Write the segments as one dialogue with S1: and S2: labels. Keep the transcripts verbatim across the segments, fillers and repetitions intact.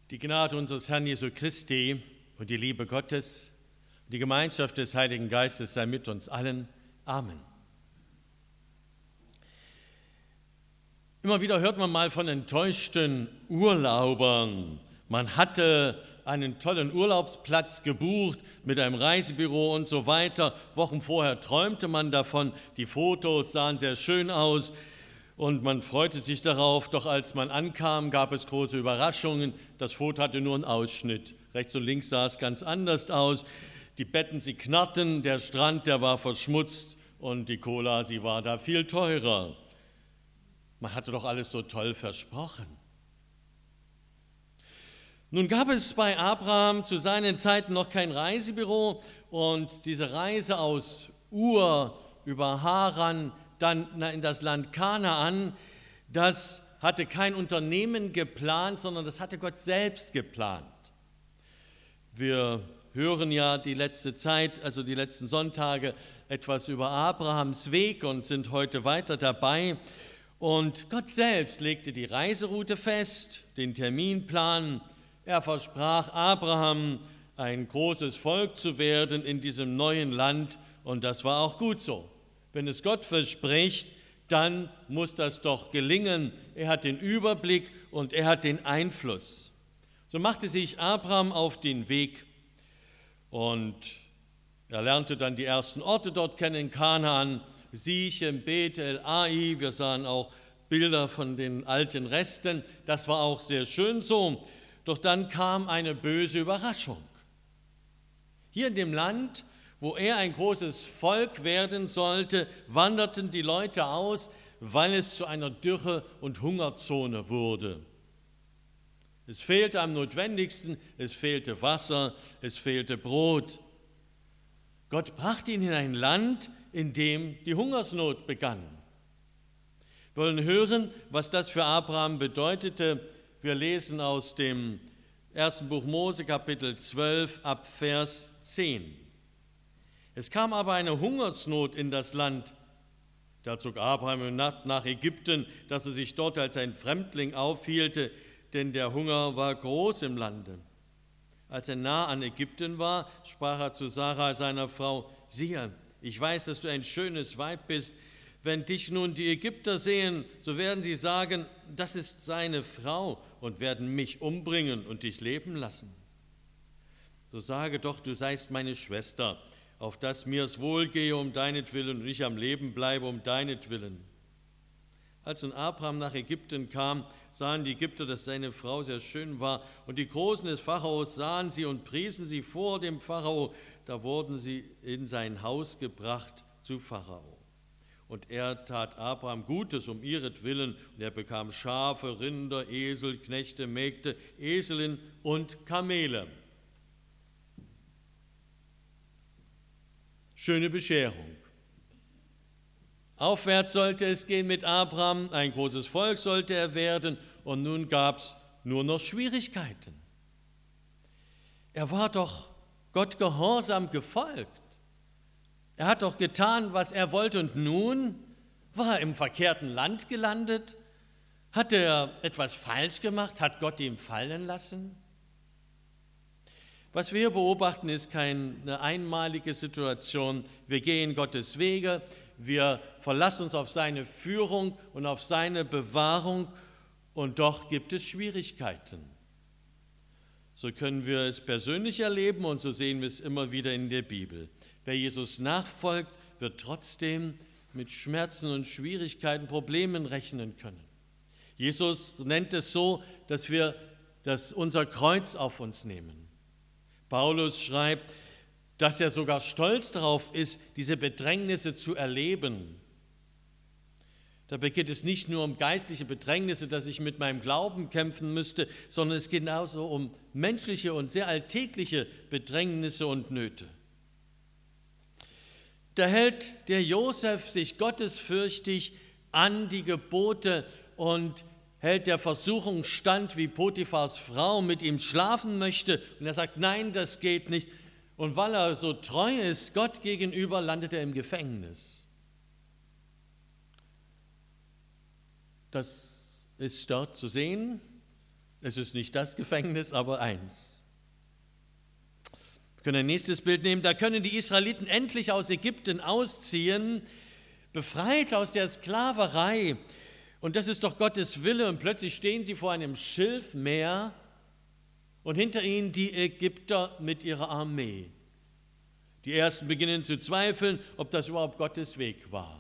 S1: Die Gnade unseres Herrn Jesu Christi und die Liebe Gottes und die Gemeinschaft des Heiligen Geistes sei mit uns allen. Amen. Immer wieder hört man mal von enttäuschten Urlaubern. Man hatte einen tollen Urlaubsplatz gebucht mit einem Reisebüro und so weiter. Wochen vorher träumte man davon, die Fotos sahen sehr schön aus und man freute sich darauf. Doch als man ankam, gab es große Überraschungen. Das Foto hatte nur einen Ausschnitt. Rechts und links sah es ganz anders aus. Die Betten, sie knarrten, der Strand, der war verschmutzt und die Cola, sie war da viel teurer. Man hatte doch alles so toll versprochen. Nun gab es bei Abraham zu seinen Zeiten noch kein Reisebüro und diese Reise aus Ur über Haran dann in das Land Kanaan, das hatte kein Unternehmen geplant, sondern das hatte Gott selbst geplant. Wir hören ja die letzte Zeit, also die letzten Sonntage, etwas über Abrahams Weg und sind heute weiter dabei. Und Gott selbst legte die Reiseroute fest, den Terminplan. Er versprach Abraham, ein großes Volk zu werden in diesem neuen Land. Und das war auch gut so. Wenn es Gott verspricht, dann muss das doch gelingen. Er hat den Überblick und er hat den Einfluss. So machte sich Abraham auf den Weg und er lernte dann die ersten Orte dort kennen in Kanaan. Sichem, Bethel, Ai, wir sahen auch Bilder von den alten Resten, das war auch sehr schön so, doch dann kam eine böse Überraschung. Hier in dem Land, wo er ein großes Volk werden sollte, wanderten die Leute aus, weil es zu einer Dürre- und Hungerzone wurde. Es fehlte am notwendigsten, es fehlte Wasser, es fehlte Brot. Gott brachte ihn in ein Land, in dem die Hungersnot begann. Wir wollen hören, was das für Abraham bedeutete. Wir lesen aus dem ersten Buch Mose, Kapitel zwölf, ab Vers zehn. Es kam aber eine Hungersnot in das Land. Da zog Abraham in Nacht nach Ägypten, dass er sich dort als ein Fremdling aufhielte, denn der Hunger war groß im Lande. Als er nah an Ägypten war, sprach er zu Sarah, seiner Frau: Siehe, ich weiß, dass du ein schönes Weib bist. Wenn dich nun die Ägypter sehen, so werden sie sagen, das ist seine Frau, und werden mich umbringen und dich leben lassen. So sage doch, du seist meine Schwester, auf dass mir es wohlgehe um deinetwillen und ich am Leben bleibe um deinetwillen. Als nun Abraham nach Ägypten kam, sahen die Ägypter, dass seine Frau sehr schön war, und die Großen des Pharaos sahen sie und priesen sie vor dem Pharao. Da wurden sie in sein Haus gebracht zu Pharao. Und er tat Abraham Gutes um ihretwillen, und er bekam Schafe, Rinder, Esel, Knechte, Mägde, Eselin und Kamele. Schöne Bescherung. Aufwärts sollte es gehen mit Abraham, ein großes Volk sollte er werden, und nun gab es nur noch Schwierigkeiten. Er war doch Gott gehorsam gefolgt. Er hat doch getan, was er wollte, und nun war er im verkehrten Land gelandet. Hat er etwas falsch gemacht? Hat Gott ihn fallen lassen? Was wir beobachten, ist keine einmalige Situation. Wir gehen Gottes Wege, wir verlassen uns auf seine Führung und auf seine Bewahrung, und doch gibt es Schwierigkeiten. So können wir es persönlich erleben und so sehen wir es immer wieder in der Bibel. Wer Jesus nachfolgt, wird trotzdem mit Schmerzen und Schwierigkeiten, Problemen rechnen können. Jesus nennt es so, dass wir das, unser Kreuz auf uns nehmen. Paulus schreibt, dass er sogar stolz darauf ist, diese Bedrängnisse zu erleben. Dabei geht es nicht nur um geistliche Bedrängnisse, dass ich mit meinem Glauben kämpfen müsste, sondern es geht genauso um menschliche und sehr alltägliche Bedrängnisse und Nöte. Da hält der Josef sich gottesfürchtig an die Gebote und hält der Versuchung stand, wie Potiphars Frau mit ihm schlafen möchte. Und er sagt, nein, das geht nicht. Und weil er so treu ist Gott gegenüber, landet er im Gefängnis. Das ist dort zu sehen. Es ist nicht das Gefängnis, aber eins. Wir können ein nächstes Bild nehmen. Da können die Israeliten endlich aus Ägypten ausziehen, befreit aus der Sklaverei. Und das ist doch Gottes Wille. Und plötzlich stehen sie vor einem Schilfmeer und hinter ihnen die Ägypter mit ihrer Armee. Die Ersten beginnen zu zweifeln, ob das überhaupt Gottes Weg war.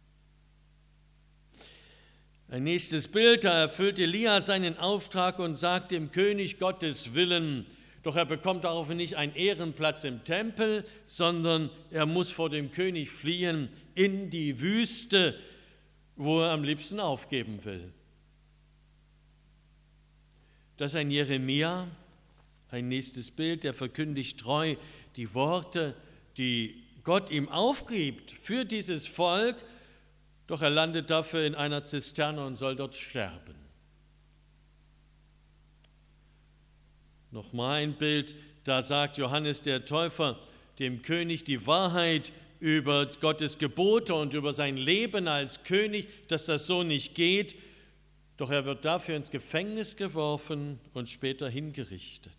S1: Ein nächstes Bild, da erfüllt Elia seinen Auftrag und sagt dem König Gottes Willen, doch er bekommt daraufhin nicht einen Ehrenplatz im Tempel, sondern er muss vor dem König fliehen in die Wüste, wo er am liebsten aufgeben will. Das ist ein Jeremia, ein nächstes Bild, der verkündigt treu die Worte, die Gott ihm aufgibt für dieses Volk, doch er landet dafür in einer Zisterne und soll dort sterben. Nochmal ein Bild, da sagt Johannes der Täufer dem König die Wahrheit über Gottes Gebote und über sein Leben als König, dass das so nicht geht, doch er wird dafür ins Gefängnis geworfen und später hingerichtet.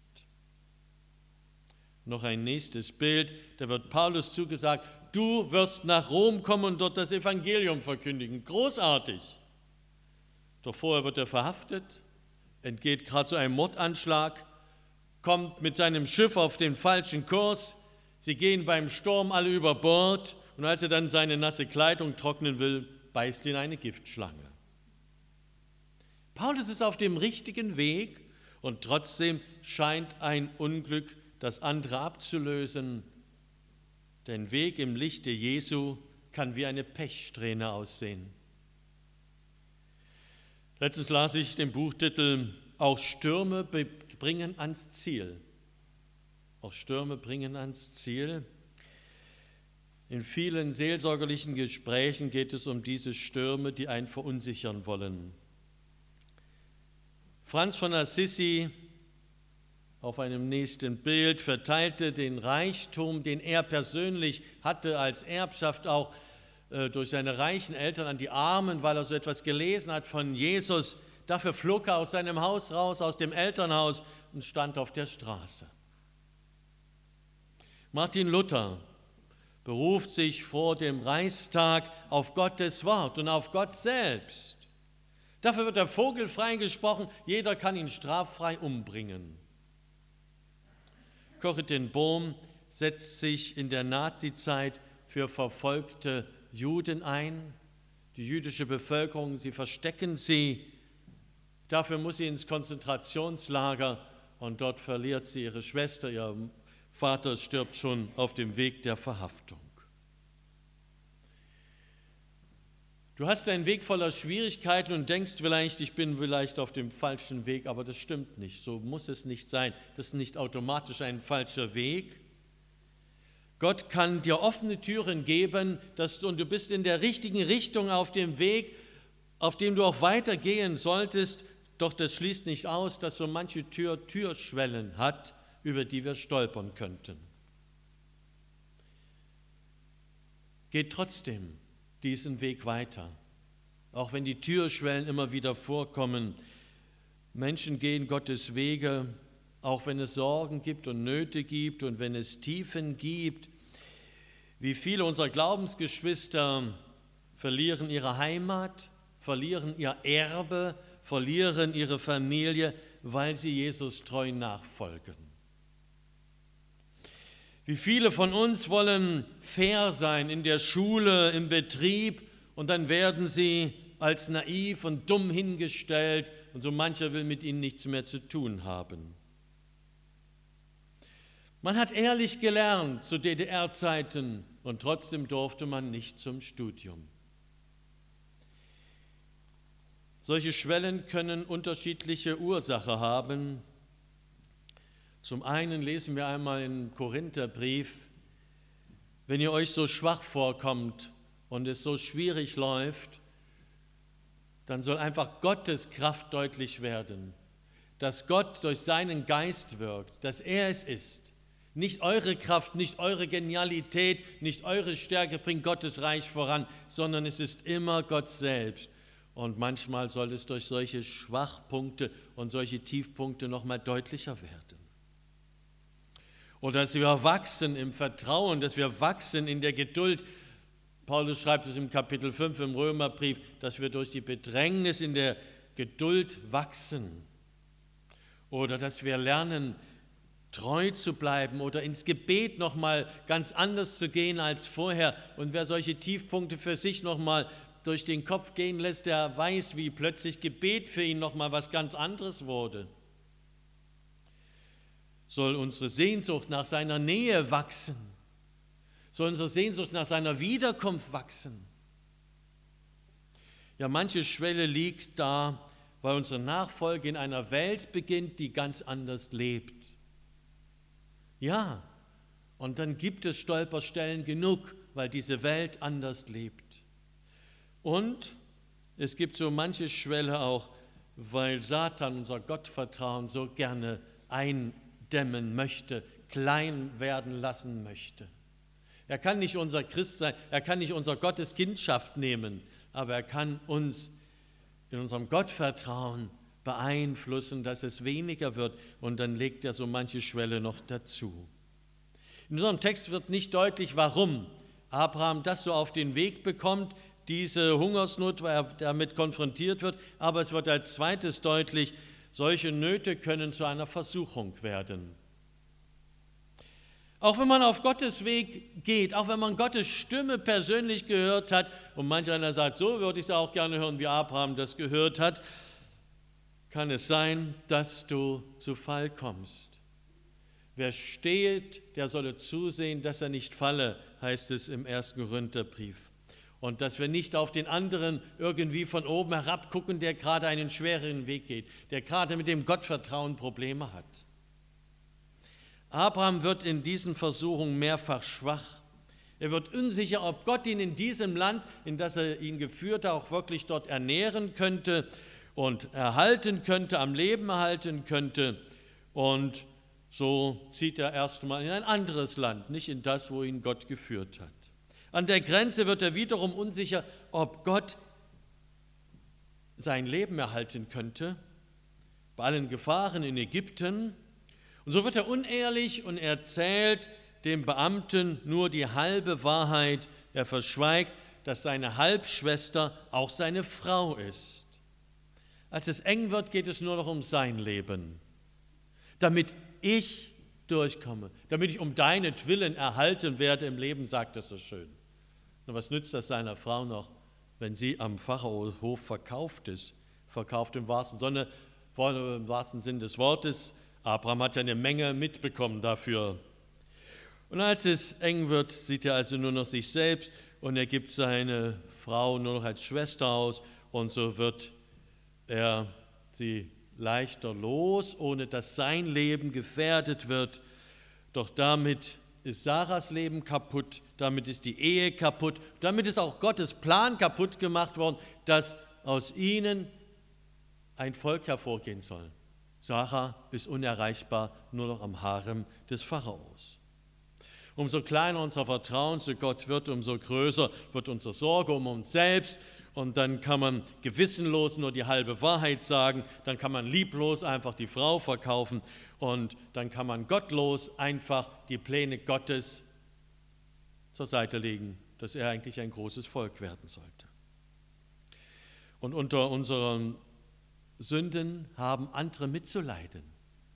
S1: Noch ein nächstes Bild, da wird Paulus zugesagt, du wirst nach Rom kommen und dort das Evangelium verkündigen. Großartig. Doch vorher wird er verhaftet, entgeht gerade zu einem Mordanschlag, kommt mit seinem Schiff auf den falschen Kurs. Sie gehen beim Sturm alle über Bord und als er dann seine nasse Kleidung trocknen will, beißt ihn eine Giftschlange. Paulus ist auf dem richtigen Weg und trotzdem scheint ein Unglück das andere abzulösen. Der Weg im Lichte Jesu kann wie eine Pechsträhne aussehen. Letztens las ich den Buchtitel Auch Stürme bringen ans Ziel. Auch Stürme bringen ans Ziel. In vielen seelsorgerlichen Gesprächen geht es um diese Stürme, die einen verunsichern wollen. Franz von Assisi auf einem nächsten Bild verteilte den Reichtum, den er persönlich hatte als Erbschaft auch äh, durch seine reichen Eltern an die Armen, weil er so etwas gelesen hat von Jesus. Dafür flog er aus seinem Haus raus, aus dem Elternhaus und stand auf der Straße. Martin Luther beruft sich vor dem Reichstag auf Gottes Wort und auf Gott selbst. Dafür wird der Vogel freigesprochen, jeder kann ihn straffrei umbringen. Corrie ten Boom setzt sich in der Nazizeit für verfolgte Juden ein. Die jüdische Bevölkerung, sie verstecken sie. Dafür muss sie ins Konzentrationslager und dort verliert sie ihre Schwester. Ihr Vater stirbt schon auf dem Weg der Verhaftung. Du hast einen Weg voller Schwierigkeiten und denkst vielleicht, ich bin vielleicht auf dem falschen Weg, aber das stimmt nicht. So muss es nicht sein. Das ist nicht automatisch ein falscher Weg. Gott kann dir offene Türen geben, dass du, und du bist in der richtigen Richtung auf dem Weg, auf dem du auch weitergehen solltest. Doch das schließt nicht aus, dass so manche Tür Türschwellen hat, über die wir stolpern könnten. Geht trotzdem diesen Weg weiter, auch wenn die Türschwellen immer wieder vorkommen. Menschen gehen Gottes Wege, auch wenn es Sorgen gibt und Nöte gibt und wenn es Tiefen gibt. Wie viele unserer Glaubensgeschwister verlieren ihre Heimat, verlieren ihr Erbe, verlieren ihre Familie, weil sie Jesus treu nachfolgen. Wie viele von uns wollen fair sein in der Schule, im Betrieb und dann werden sie als naiv und dumm hingestellt und so mancher will mit ihnen nichts mehr zu tun haben. Man hat ehrlich gelernt zu D D R-Zeiten und trotzdem durfte man nicht zum Studium. Solche Schwellen können unterschiedliche Ursachen haben. Zum einen lesen wir einmal im Korintherbrief, wenn ihr euch so schwach vorkommt und es so schwierig läuft, dann soll einfach Gottes Kraft deutlich werden, dass Gott durch seinen Geist wirkt, dass er es ist. Nicht eure Kraft, nicht eure Genialität, nicht eure Stärke bringt Gottes Reich voran, sondern es ist immer Gott selbst. Und manchmal soll es durch solche Schwachpunkte und solche Tiefpunkte noch mal deutlicher werden. Oder dass wir wachsen im Vertrauen, dass wir wachsen in der Geduld. Paulus schreibt es im Kapitel fünf im Römerbrief, dass wir durch die Bedrängnis in der Geduld wachsen. Oder dass wir lernen, treu zu bleiben oder ins Gebet noch mal ganz anders zu gehen als vorher. Und wer solche Tiefpunkte für sich noch mal durch den Kopf gehen lässt, der weiß, wie plötzlich Gebet für ihn noch mal was ganz anderes wurde. Soll unsere Sehnsucht nach seiner Nähe wachsen? Soll unsere Sehnsucht nach seiner Wiederkunft wachsen? Ja, manche Schwelle liegt da, weil unsere Nachfolge in einer Welt beginnt, die ganz anders lebt. Ja, und dann gibt es Stolperstellen genug, weil diese Welt anders lebt. Und es gibt so manche Schwelle auch, weil Satan unser Gottvertrauen so gerne eindämmen möchte, klein werden lassen möchte. Er kann nicht unser Christ sein, er kann nicht unser Gotteskindschaft nehmen, aber er kann uns in unserem Gottvertrauen beeinflussen, dass es weniger wird, und dann legt er so manche Schwelle noch dazu. In unserem Text wird nicht deutlich, warum Abraham das so auf den Weg bekommt, diese Hungersnot, weil er damit konfrontiert wird, aber es wird als zweites deutlich, solche Nöte können zu einer Versuchung werden. Auch wenn man auf Gottes Weg geht, auch wenn man Gottes Stimme persönlich gehört hat, und manch einer sagt, so würde ich es auch gerne hören, wie Abraham das gehört hat, kann es sein, dass du zu Fall kommst. Wer steht, der solle zusehen, dass er nicht falle, heißt es im ersten Korintherbrief. Und dass wir nicht auf den anderen irgendwie von oben herab gucken, der gerade einen schwereren Weg geht, der gerade mit dem Gottvertrauen Probleme hat. Abraham wird in diesen Versuchungen mehrfach schwach. Er wird unsicher, ob Gott ihn in diesem Land, in das er ihn geführt hat, auch wirklich dort ernähren könnte und erhalten könnte, am Leben erhalten könnte. Und so zieht er erst einmal in ein anderes Land, nicht in das, wo ihn Gott geführt hat. An der Grenze wird er wiederum unsicher, ob Gott sein Leben erhalten könnte, bei allen Gefahren in Ägypten. Und so wird er unehrlich und erzählt dem Beamten nur die halbe Wahrheit. Er verschweigt, dass seine Halbschwester auch seine Frau ist. Als es eng wird, geht es nur noch um sein Leben. Damit ich durchkomme, damit ich um deinetwillen erhalten werde im Leben, sagt er so schön. Und was nützt das seiner Frau noch, wenn sie am Pharao-Hof verkauft ist? Verkauft im wahrsten Sinne, im wahrsten Sinn des Wortes. Abraham hat ja eine Menge mitbekommen dafür. Und als es eng wird, sieht er also nur noch sich selbst und er gibt seine Frau nur noch als Schwester aus, und so wird er sie leichter los, ohne dass sein Leben gefährdet wird. Doch damit ist Sarahs Leben kaputt, damit ist die Ehe kaputt, damit ist auch Gottes Plan kaputt gemacht worden, dass aus ihnen ein Volk hervorgehen soll. Sarah ist unerreichbar, nur noch am Harem des Pharaos. Umso kleiner unser Vertrauen zu Gott wird, umso größer wird unsere Sorge um uns selbst. Und dann kann man gewissenlos nur die halbe Wahrheit sagen, dann kann man lieblos einfach die Frau verkaufen und dann kann man gottlos einfach die Pläne Gottes zur Seite legen, dass er eigentlich ein großes Volk werden sollte. Und unter unseren Sünden haben andere mitzuleiden.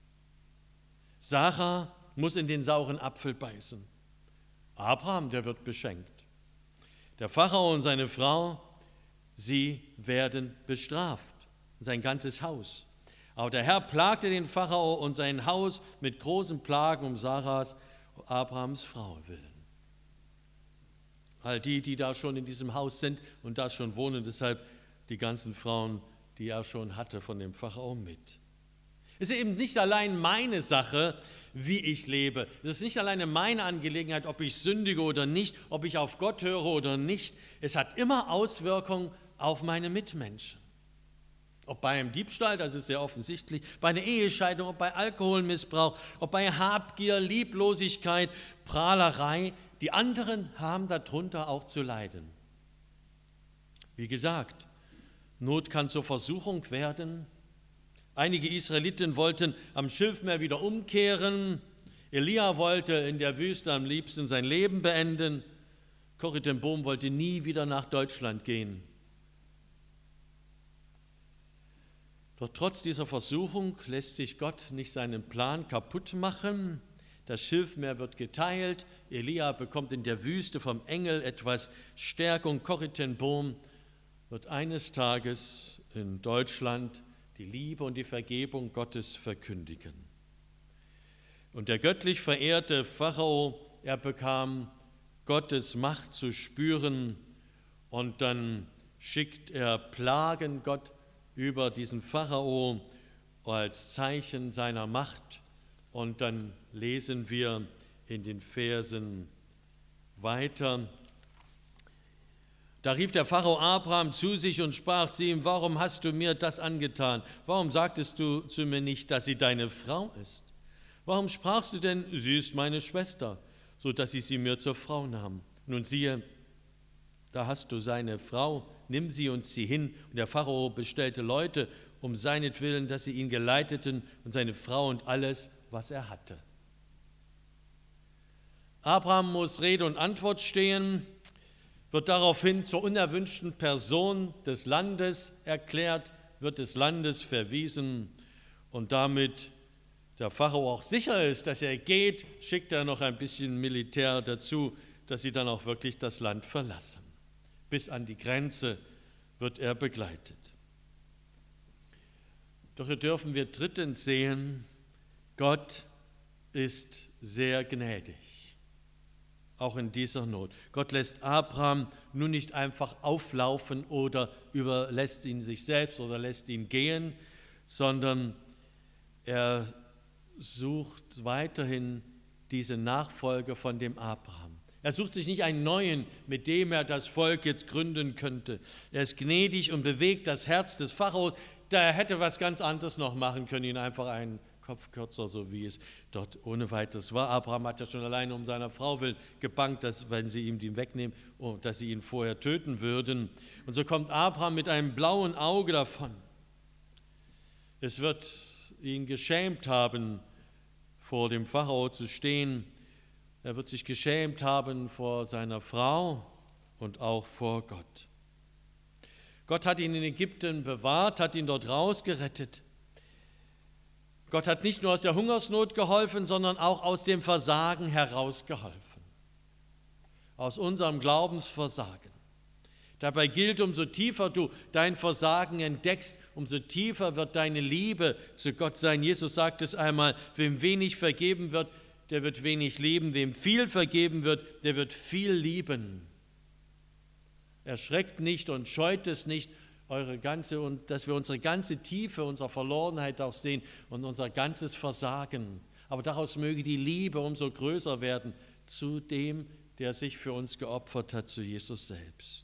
S1: Sarah muss in den sauren Apfel beißen. Abraham, der wird beschenkt. Der Pharao und seine Frau, sie werden bestraft, sein ganzes Haus. Aber der Herr plagte den Pharao und sein Haus mit großen Plagen um Sarahs, Abrahams Frau willen. All die, die da schon in diesem Haus sind und da schon wohnen, deshalb die ganzen Frauen, die er schon hatte von dem Pharao mit. Es ist eben nicht allein meine Sache, wie ich lebe. Es ist nicht alleine meine Angelegenheit, ob ich sündige oder nicht, ob ich auf Gott höre oder nicht. Es hat immer Auswirkungen auf meine Mitmenschen. Ob bei einem Diebstahl, das ist sehr offensichtlich, bei einer Ehescheidung, ob bei Alkoholmissbrauch, ob bei Habgier, Lieblosigkeit, Prahlerei. Die anderen haben darunter auch zu leiden. Wie gesagt, Not kann zur Versuchung werden. Einige Israeliten wollten am Schilfmeer wieder umkehren. Elia wollte in der Wüste am liebsten sein Leben beenden. Corrie ten Boom wollte nie wieder nach Deutschland gehen. Doch trotz dieser Versuchung lässt sich Gott nicht seinen Plan kaputt machen. Das Schilfmeer wird geteilt. Elia bekommt in der Wüste vom Engel etwas Stärkung. Corrie ten Boom wird eines Tages in Deutschland die Liebe und die Vergebung Gottes verkündigen. Und der göttlich verehrte Pharao, er bekam Gottes Macht zu spüren und dann schickt er Plagen Gott über diesen Pharao als Zeichen seiner Macht. Und dann lesen wir in den Versen weiter. Da rief der Pharao Abraham zu sich und sprach zu ihm: Warum hast du mir das angetan? Warum sagtest du zu mir nicht, dass sie deine Frau ist? Warum sprachst du denn, sie ist meine Schwester, so dass ich sie mir zur Frau nahm? Nun siehe, da hast du seine Frau, nimm sie und zieh hin. Und der Pharao bestellte Leute um seinetwillen, dass sie ihn geleiteten, und seine Frau und alles, was er hatte. Abraham muss Rede und Antwort stehen, wird daraufhin zur unerwünschten Person des Landes erklärt, wird des Landes verwiesen, und damit der Pharao auch sicher ist, dass er geht, schickt er noch ein bisschen Militär dazu, dass sie dann auch wirklich das Land verlassen. Bis an die Grenze wird er begleitet. Doch hier dürfen wir drittens sehen, Gott ist sehr gnädig, auch in dieser Not. Gott lässt Abraham nun nicht einfach auflaufen oder überlässt ihn sich selbst oder lässt ihn gehen, sondern er sucht weiterhin diese Nachfolge von dem Abraham. Er sucht sich nicht einen neuen, mit dem er das Volk jetzt gründen könnte. Er ist gnädig und bewegt das Herz des Pharaos. Der hätte was ganz anderes noch machen können, ihn einfach einen Kopf kürzer, so wie es dort ohne weiteres war. Abraham hat ja schon alleine um seiner Frau willen gebangt, dass, wenn sie ihm den wegnehmen, dass sie ihn vorher töten würden. Und so kommt Abraham mit einem blauen Auge davon. Es wird ihn geschämt haben, vor dem Pharao zu stehen. Er wird sich geschämt haben vor seiner Frau und auch vor Gott. Gott hat ihn in Ägypten bewahrt, hat ihn dort rausgerettet. Gott hat nicht nur aus der Hungersnot geholfen, sondern auch aus dem Versagen herausgeholfen. Aus unserem Glaubensversagen. Dabei gilt, umso tiefer du dein Versagen entdeckst, umso tiefer wird deine Liebe zu Gott sein. Jesus sagt es einmal: Wem wenig vergeben wird, der wird wenig lieben. Wem viel vergeben wird, der wird viel lieben. Erschreckt nicht und scheut es nicht, eure ganze, und dass wir unsere ganze Tiefe unserer Verlorenheit auch sehen und unser ganzes Versagen. Aber daraus möge die Liebe umso größer werden zu dem, der sich für uns geopfert hat, zu Jesus selbst.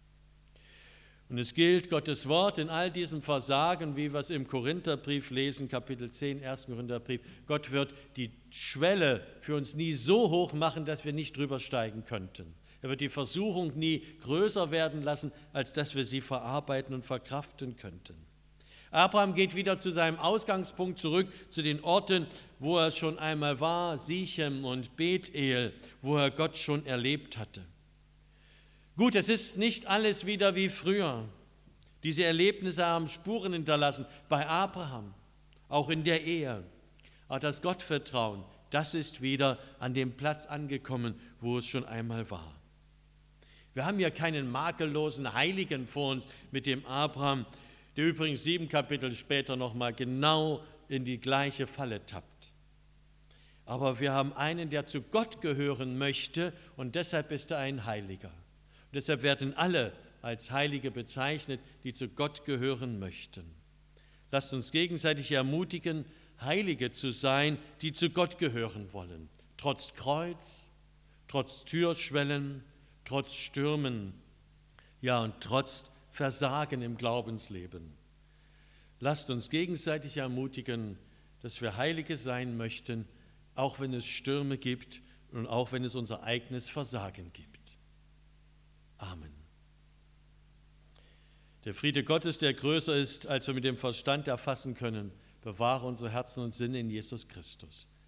S1: Und es gilt Gottes Wort in all diesem Versagen, wie wir es im Korintherbrief lesen, Kapitel zehn, ersten Korintherbrief. Gott wird die Schwelle für uns nie so hoch machen, dass wir nicht drüber steigen könnten. Er wird die Versuchung nie größer werden lassen, als dass wir sie verarbeiten und verkraften könnten. Abraham geht wieder zu seinem Ausgangspunkt zurück, zu den Orten, wo er schon einmal war, Sichem und Bethel, wo er Gott schon erlebt hatte. Gut, es ist nicht alles wieder wie früher. Diese Erlebnisse haben Spuren hinterlassen bei Abraham, auch in der Ehe. Aber das Gottvertrauen, das ist wieder an dem Platz angekommen, wo es schon einmal war. Wir haben ja keinen makellosen Heiligen vor uns mit dem Abraham, der übrigens sieben Kapitel später nochmal genau in die gleiche Falle tappt. Aber wir haben einen, der zu Gott gehören möchte, und deshalb ist er ein Heiliger. Und deshalb werden alle als Heilige bezeichnet, die zu Gott gehören möchten. Lasst uns gegenseitig ermutigen, Heilige zu sein, die zu Gott gehören wollen. Trotz Kreuz, trotz Türschwellen, trotz Stürmen, ja, und trotz Versagen im Glaubensleben. Lasst uns gegenseitig ermutigen, dass wir Heilige sein möchten, auch wenn es Stürme gibt und auch wenn es unser eigenes Versagen gibt. Amen. Der Friede Gottes, der größer ist, als wir mit dem Verstand erfassen können, bewahre unsere Herzen und Sinne in Jesus Christus.